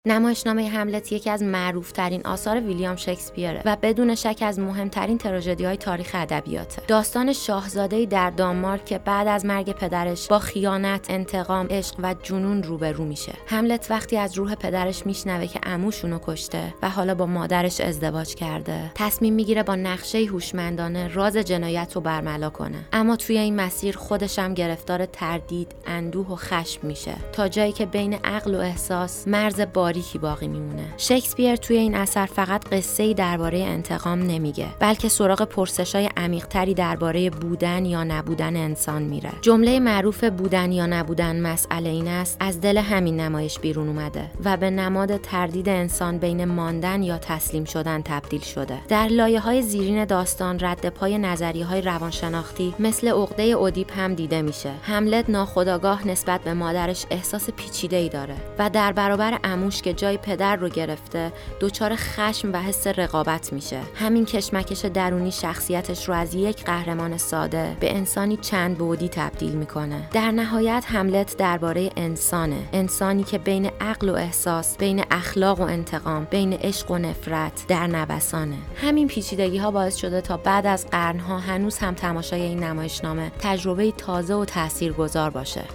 نمایشنامه هملت یکی از معروف‌ترین آثار ویلیام شکسپیره و بدون شک از مهمترین تراژدی‌های تاریخ ادبیاته. داستان شاهزاده‌ای در دانمارک که بعد از مرگ پدرش با خیانت، انتقام، عشق و جنون روبرو میشه. هملت وقتی از روح پدرش میشنوه که عموشونو کشته و حالا با مادرش ازدواج کرده، تصمیم میگیره با نقشه هوشمندانه راز جنایت رو برملا کنه. اما توی این مسیر خودش هم گرفتار تردید، اندوه و خشم میشه تا جایی که بین عقل و احساس مرز باریکی باقی میمونه. شکسپیر توی این اثر فقط قصه‌ای درباره انتقام نمیگه، بلکه سراغ پرسش‌های عمیق‌تری درباره بودن یا نبودن انسان میره. جمله معروف بودن یا نبودن مسئله این است از دل همین نمایش بیرون اومده و به نماد تردید انسان بین ماندن یا تسلیم شدن تبدیل شده. در لایه‌های زیرین داستان رد پای نظریه‌های روانشناختی مثل عقده اودیپ هم دیده میشه. هملت ناخودآگاه نسبت به مادرش احساس پیچیده‌ای داره و در برابر عموش که جای پدر رو گرفته دچار خشم و حس رقابت میشه. همین کشمکش درونی شخصیتش رو از یک قهرمان ساده به انسانی چند بعدی تبدیل میکنه. در نهایت هملت درباره انسانی که بین عقل و احساس، بین اخلاق و انتقام، بین عشق و نفرت در نوسانه. همین پیچیدگی ها باعث شده تا بعد از قرنها هنوز هم تماشای این نمایشنامه تجربه تازه و تاثیرگذار باشه.